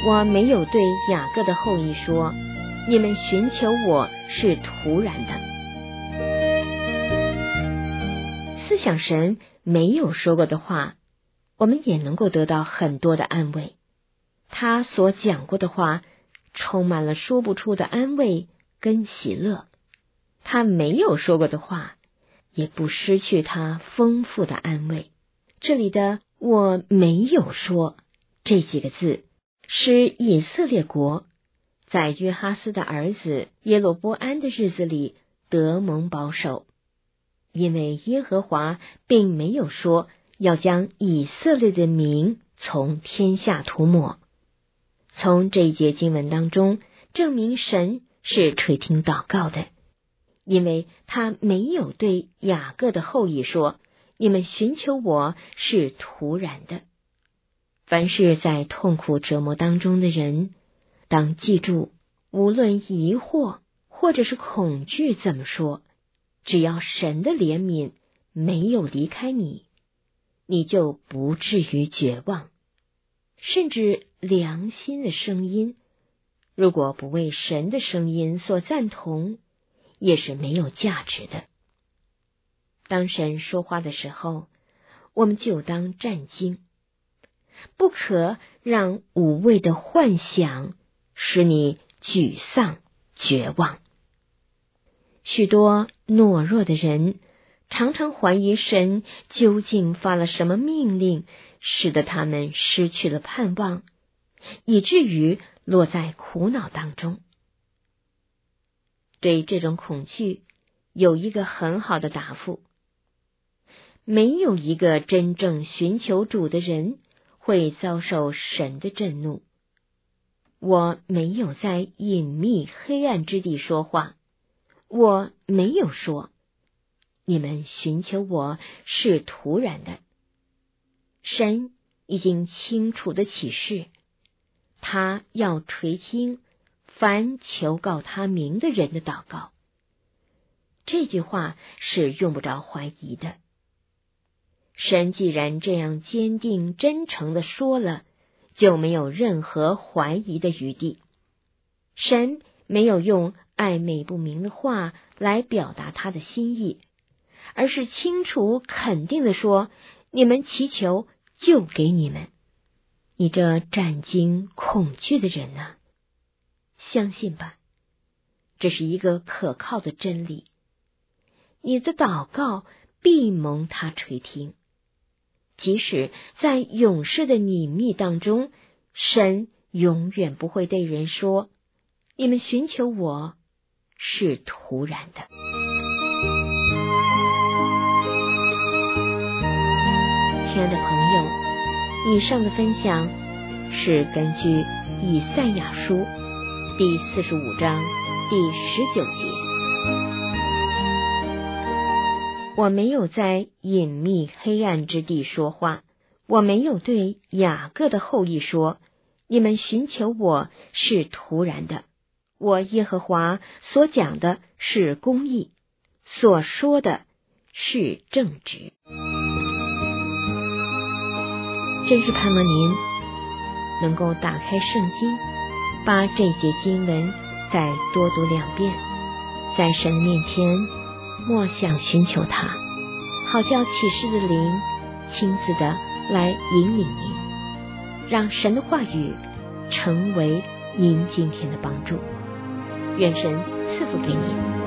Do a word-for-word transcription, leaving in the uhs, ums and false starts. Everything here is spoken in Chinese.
我没有对雅各的后裔说，你们寻求我是突然的。思想神没有说过的话，我们也能够得到很多的安慰。他所讲过的话充满了说不出的安慰跟喜乐，他没有说过的话也不失去他丰富的安慰。这里的我没有说这几个字，使以色列国在约哈斯的儿子耶罗波安的日子里得蒙保守，因为耶和华并没有说要将以色列的名从天下涂抹。从这一节经文当中证明神是垂听祷告的，因为他没有对雅各的后裔说，你们寻求我是突然的。凡是在痛苦折磨当中的人，当记住，无论疑惑或者是恐惧怎么说，只要神的怜悯没有离开你，你就不至于绝望。甚至良心的声音，如果不为神的声音所赞同，也是没有价值的。当神说话的时候，我们就当战兢，不可让无谓的幻想使你沮丧绝望。许多懦弱的人常常怀疑神究竟发了什么命令，使得他们失去了盼望，以至于落在苦恼当中。对这种恐惧有一个很好的答复，没有一个真正寻求主的人会遭受神的震怒。我没有在隐秘黑暗之地说话，我没有说你们寻求我是突然的。神已经清楚地启示，他要垂听凡求告他名的人的祷告。这句话是用不着怀疑的。神既然这样坚定真诚地说了，就没有任何怀疑的余地。神没有用暧昧不明的话来表达他的心意，而是清楚肯定地说，你们祈求就给你们。你这战惊恐惧的人啊，相信吧，这是一个可靠的真理。你的祷告必蒙他垂听，即使在永世的隐秘当中，神永远不会对人说，你们寻求我是突然的。亲爱的朋友，以上的分享是根据以赛亚书第四十五章第十九节。我没有在隐秘黑暗之地说话，我没有对雅各的后裔说，你们寻求我是突然的。我耶和华所讲的是公义，所说的是正直。真是盼望您能够打开圣经，把这节经文再多读两遍，在神的面前默想寻求他，好叫启示的灵亲自的来引领您，让神的话语成为您今天的帮助。愿神赐福给你。